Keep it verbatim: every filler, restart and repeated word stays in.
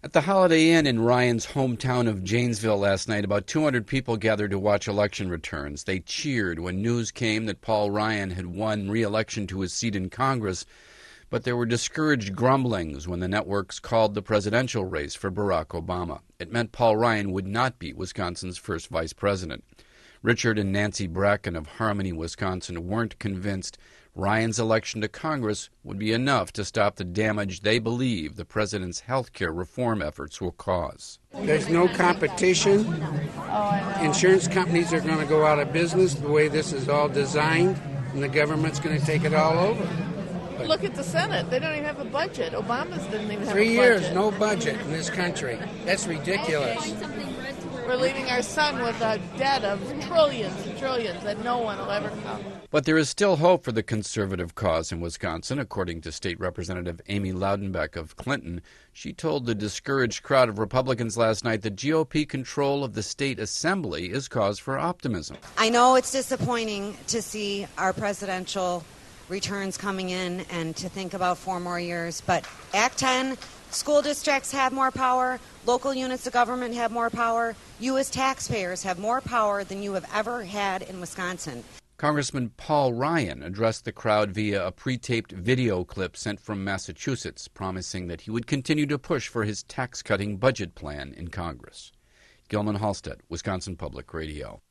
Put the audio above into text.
At the Holiday Inn in Ryan's hometown of Janesville last night, about two hundred people gathered to watch election returns. They cheered when news came that Paul Ryan had won re-election to his seat in Congress, but there were discouraged grumblings when the networks called the presidential race for Barack Obama. It meant Paul Ryan would not be Wisconsin's first vice president. Richard and Nancy Bracken of Harmony, Wisconsin, weren't convinced Ryan's election to Congress would be enough to stop the damage they believe the president's health care reform efforts will cause. There's no competition. Insurance companies are going to go out of business the way this is all designed, and the government's going to take it all over. But look at the Senate. They don't even have a budget. Obama's didn't even have Three a budget. years, no budget in this country. That's ridiculous. We're leaving our son with a debt of trillions and trillions that no one will ever count. But there is still hope for the conservative cause in Wisconsin, according to State Representative Amy Loudenbeck of Clinton. She told the discouraged crowd of Republicans last night that G O P control of the state assembly is cause for optimism. I know it's disappointing to see our presidential returns coming in and to think about four more years, but Act ten, school districts have more power, local units of government have more power, you as taxpayers have more power than you have ever had in Wisconsin. Congressman Paul Ryan addressed the crowd via a pre-taped video clip sent from Massachusetts, promising that he would continue to push for his tax-cutting budget plan in Congress. Gilman Halstead, Wisconsin Public Radio.